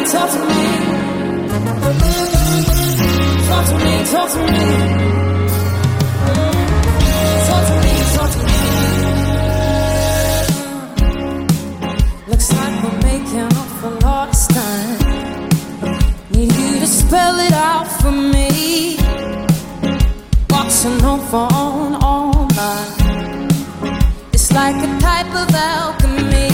talk to me. Talk to me, talk to me. Talk to me, talk to me. Looks like we're making up for lost time. Need you to spell it out for me. Watching over on all night. It's like a type of alchemy.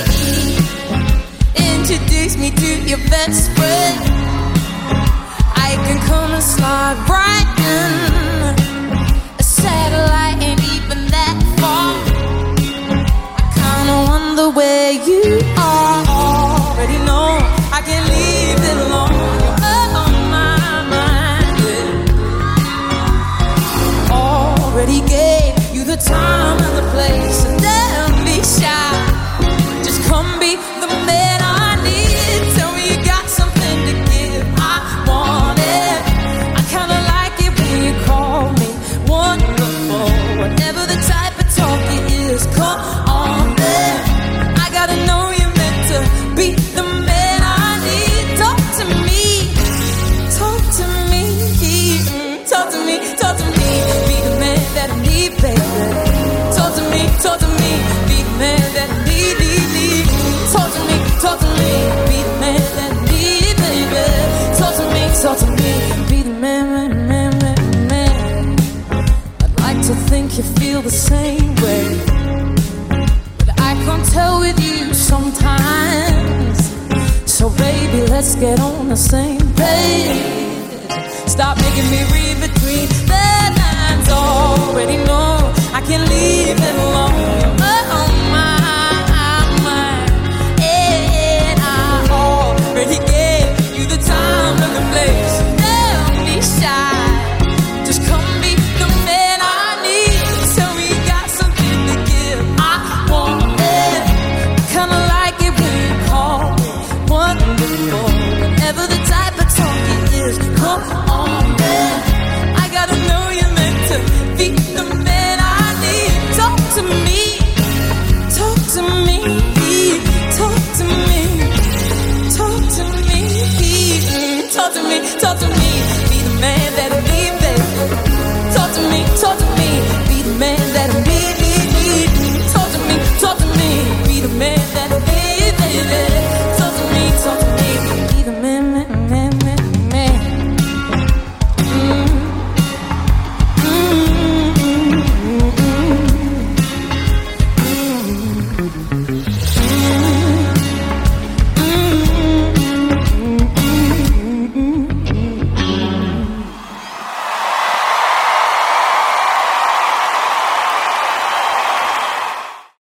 Introduce me to your best friend. I can come and slide right in. A satellite ain't even that far. I kinda wonder where you are. Already know I can't leave it alone. You're on my mind, yeah. Already gave you the time and the place, so don't be shy. Just come be the man I need. Tell me you got something to give. I want it. I kinda like it when you call me wonderful. Whatever the type of talk it is, come on there. I gotta know you're meant to be the man I need. Talk to me, talk to me, talk to me, talk to me. Be the man that I need, baby. Talk to me, be the man that I need. Talk to me, be the man that I need, baby. Talk to me, be the man. I'd like to think you feel the same way, but I can't tell with you sometimes. So baby, let's get on the same page. Stop making me read between the lines. Already know